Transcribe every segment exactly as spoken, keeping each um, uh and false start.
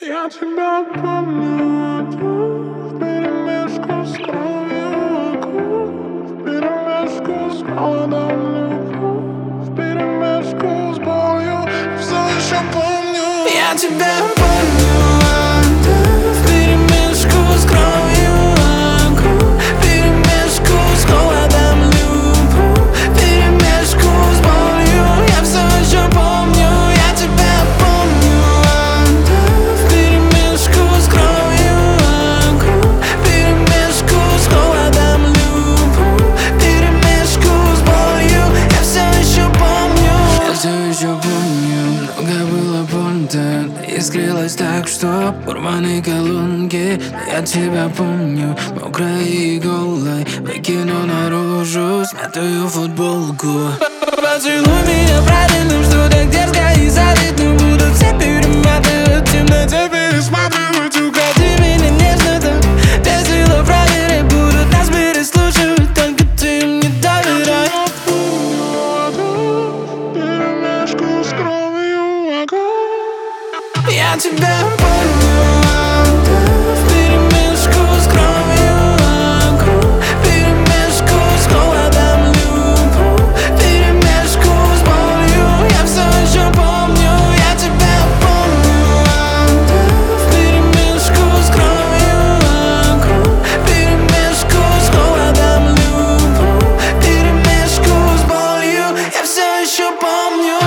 Я тебя помню вперемешку с кровью, вперемешку с холодом любовь, вперемешку с болью. Все еще помню. Я тебя помню вперемешку с кровью, вперемешку с холодом любовь, вперемешку с болью. Я все еще помню. Я тебя помню. Искрилась так, что порваны колонки. Но я тебя помню, мокрой и голой, выкину наружу смятую футболку. Поцелуй меня правильным, что так дерзко и завидно. Будут все перематывать, в темноте пересматривать. Укроти меня нежно там, без дела проверять. Будут нас переслушивать, только ты мне доверяй. Перемешку с кровью, огонь. Я тебя помню вперемешку с кровью, вперемешку с холодом любовь, вперемешку с болью. Я все еще помню. Я тебя помню вперемешку с кровью, вперемешку с холодом любовь, вперемешку с болью. Я все еще помню.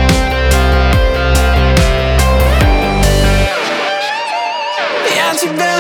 Я тебя